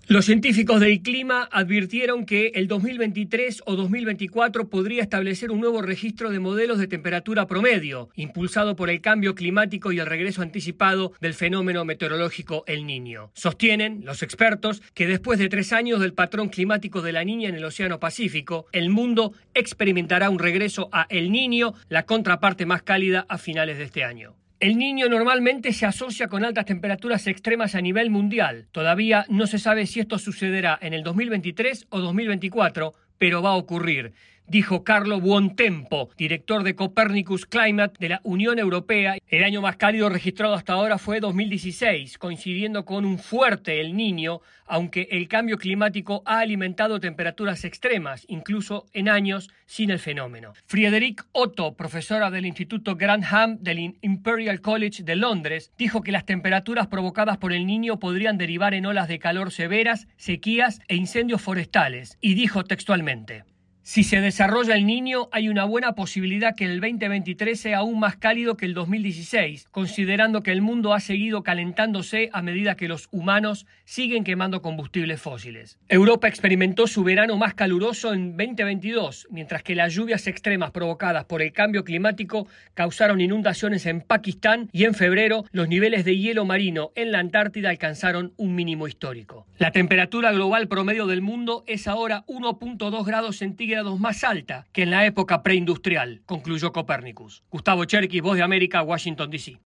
Los científicos del clima advirtieron que el 2023 o 2024 podría establecer un nuevo registro de modelos de temperatura promedio, impulsado por el cambio climático y el regreso anticipado del fenómeno meteorológico El Niño. Sostienen los expertos que después de 3 años del patrón climático de la Niña en el Océano Pacífico, el mundo experimentará un regreso a El Niño, la contraparte más cálida, a finales de este año. El Niño normalmente se asocia con altas temperaturas extremas a nivel mundial. Todavía no se sabe si esto sucederá en el 2023 o 2024, pero va a ocurrir, dijo Carlo Buontempo, director de Copernicus Climate de la Unión Europea. El año más cálido registrado hasta ahora fue 2016, coincidiendo con un fuerte El Niño, aunque el cambio climático ha alimentado temperaturas extremas, incluso en años sin el fenómeno. Friederike Otto, profesora del Instituto Grantham del Imperial College de Londres, dijo que las temperaturas provocadas por El Niño podrían derivar en olas de calor severas, sequías e incendios forestales, y dijo textualmente: si se desarrolla El Niño, hay una buena posibilidad que el 2023 sea aún más cálido que el 2016, considerando que el mundo ha seguido calentándose a medida que los humanos siguen quemando combustibles fósiles. Europa experimentó su verano más caluroso en 2022, mientras que las lluvias extremas provocadas por el cambio climático causaron inundaciones en Pakistán, y en febrero los niveles de hielo marino en la Antártida alcanzaron un mínimo histórico. La temperatura global promedio del mundo es ahora 1.2 grados centígrados más alta que en la época preindustrial, concluyó Copernicus. Gustavo Cherkis, Voz de América, Washington, D.C.